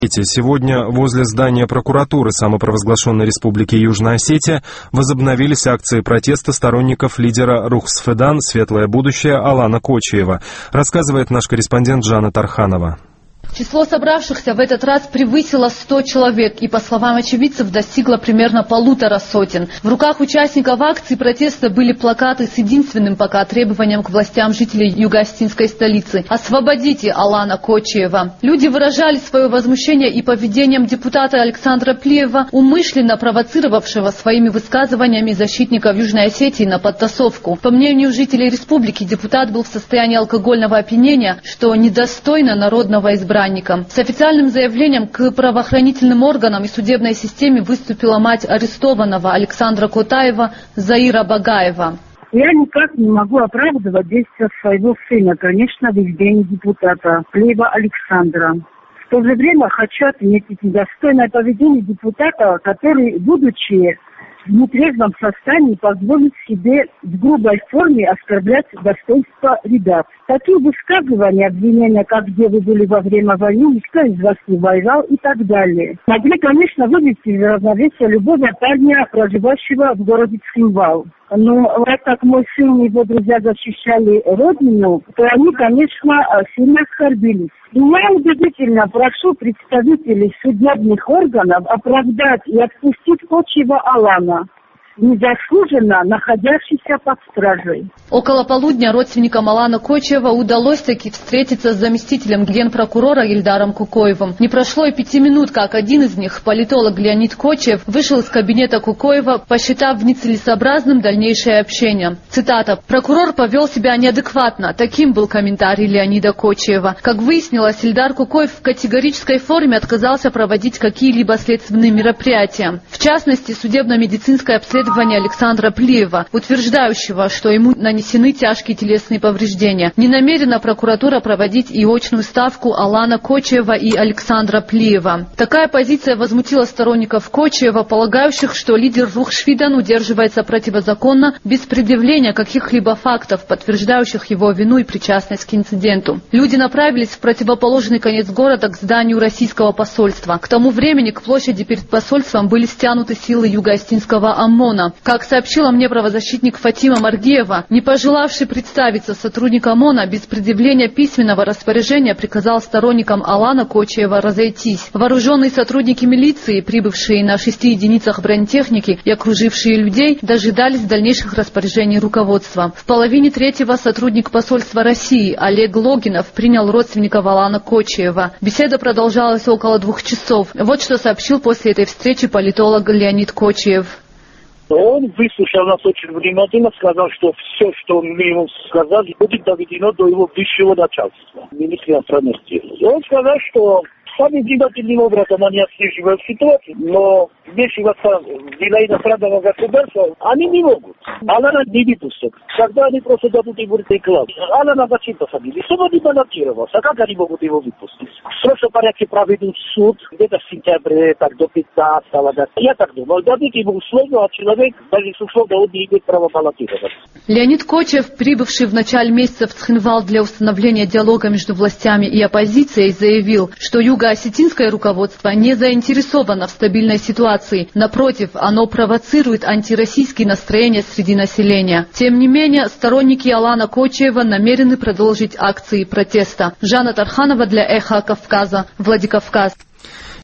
Сегодня возле здания прокуратуры самопровозглашенной Республики Южная Осетия возобновились акции протеста сторонников лидера Рухсфедан «Светлое будущее» Алана Кочиева, рассказывает наш корреспондент Жанна Тарханова. Число собравшихся в этот раз превысило 100 человек и, по словам очевидцев, достигло примерно 150 сотен. В руках участников акции протеста были плакаты с единственным пока требованием к властям жителей юго-осетинской столицы: «Освободите Алана Кочиева». Люди выражали свое возмущение и поведением депутата Александра Плиева, умышленно провоцировавшего своими высказываниями защитников Южной Осетии на подтасовку. По мнению жителей республики, депутат был в состоянии алкогольного опьянения, что недостойно народного избрания. С официальным заявлением к правоохранительным органам и судебной системе выступила мать арестованного Александра Котаева Заира Багаева. Я никак не могу оправдывать действия своего сына, конечно, в избрании депутата Плиева Александра. В то же время хочу отметить недостойное поведение депутата, который, будучи в нетрезвом состоянии, позволит себе в грубой форме оскорблять достоинство ребят. Такие высказывания, обвинения, как где вы были во время войны, никто из вас не воевал и так далее, могли, конечно, вывести из равновесия любого парня, проживающего в городе Цхинвал. Но так как мой сын и его друзья защищали родину, то они, конечно, сильно оскорбились. И я убедительно прошу представителей судебных органов оправдать и отпустить Кочиева Алана, незаслуженно находящийся под стражей. Около полудня родственникам Алана Кочиева удалось таки встретиться с заместителем генпрокурора Ильдаром Кукоевым. Не прошло и 5 минут, как один из них, политолог Леонид Кочиев, вышел из кабинета Кукоева, посчитав нецелесообразным дальнейшее общение. Цитата: «Прокурор повел себя неадекватно». Таким был комментарий Леонида Кочиева. Как выяснилось, Ильдар Кукоев в категорической форме отказался проводить какие-либо следственные мероприятия. В частности, судебно-медицинское обследование Александра Плиева, утверждающего, что ему нанесены тяжкие телесные повреждения. Не намерена прокуратура проводить и очную ставку Алана Кочиева и Александра Плиева. Такая позиция возмутила сторонников Кочиева, полагающих, что лидер Рухсфедан удерживается противозаконно, без предъявления каких-либо фактов, подтверждающих его вину и причастность к инциденту. Люди направились в противоположный конец города, к зданию российского посольства. К тому времени к площади перед посольством были стянуты силы юго-осетинского ОМОНа. Как сообщила мне правозащитник Фатима Маргиева, не пожелавший представиться сотрудник ОМОНа без предъявления письменного распоряжения приказал сторонникам Алана Кочиева разойтись. Вооруженные сотрудники милиции, прибывшие на 6 единицах бронетехники и окружившие людей, дожидались дальнейших распоряжений руководства. В половине 3-го сотрудник посольства России Олег Логинов принял родственников Алана Кочиева. Беседа продолжалась около 2 часов. Вот что сообщил после этой встречи политолог Леонид Кочиев. Он выслушал нас очень внимательно, сказал, что все, что мы ему сказали, будет доведено до его высшего начальства, министра иностранных дел. Он сказал, что сами внимательным образом они отслеживают ситуацию, но вмешиваться в дела иностранного государства они не могут. Алана не выпустят. Тогда они просто дадут ему рекламу. Алана зачем посадили? Чтобы он не баллотировался. Как они могут его выпустить? В срочном порядке проведут суд, где-то в сентябре, так до 15-го. Я так думал, дадут ему условия, а человек, даже с условия, он не имеет права баллотироваться. Леонид Кочиев, прибывший в начале месяца в Цхинвал для установления диалога между властями и оппозицией, заявил, что юго-осетинское руководство не заинтересовано в стабильной ситуации. Напротив, оно провоцирует антироссийские настроения среди населения. Тем не менее, сторонники Алана Кочиева намерены продолжить акции протеста. Жанна Тарханова для Эхо Кавказа, Владикавказ.